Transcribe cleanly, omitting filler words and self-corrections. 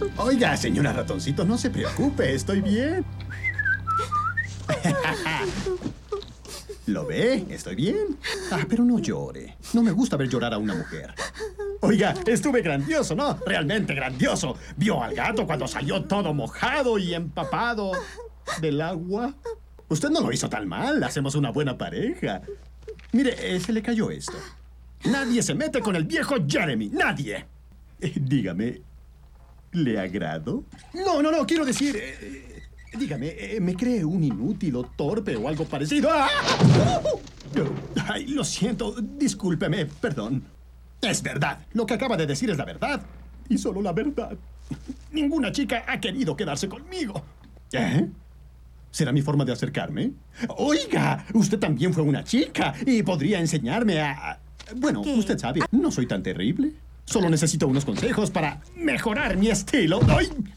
Oiga, señora ratoncito, no se preocupe, estoy bien. ¿Lo ve? Estoy bien. Pero no llore. No me gusta ver llorar a una mujer. Oiga, estuve grandioso, ¿no? Realmente grandioso. ¿Vio al gato cuando salió todo mojado y empapado del agua? Usted no lo hizo tan mal. Hacemos una buena pareja. Mire, se le cayó esto. Nadie se mete con el viejo Jeremy. Nadie. Dígame, ¿le agrado? No, quiero decir... dígame, ¿me cree un inútil o torpe o algo parecido? ¡Ah! Ay, lo siento, discúlpeme, perdón. Es verdad, lo que acaba de decir es la verdad. Y solo la verdad. Ninguna chica ha querido quedarse conmigo. ¿Eh? ¿Será mi forma de acercarme? Oiga, usted también fue una chica y podría enseñarme a... Bueno, ¿Qué? Usted sabe, no soy tan terrible. Solo necesito unos consejos para mejorar mi estilo. ¡Ay!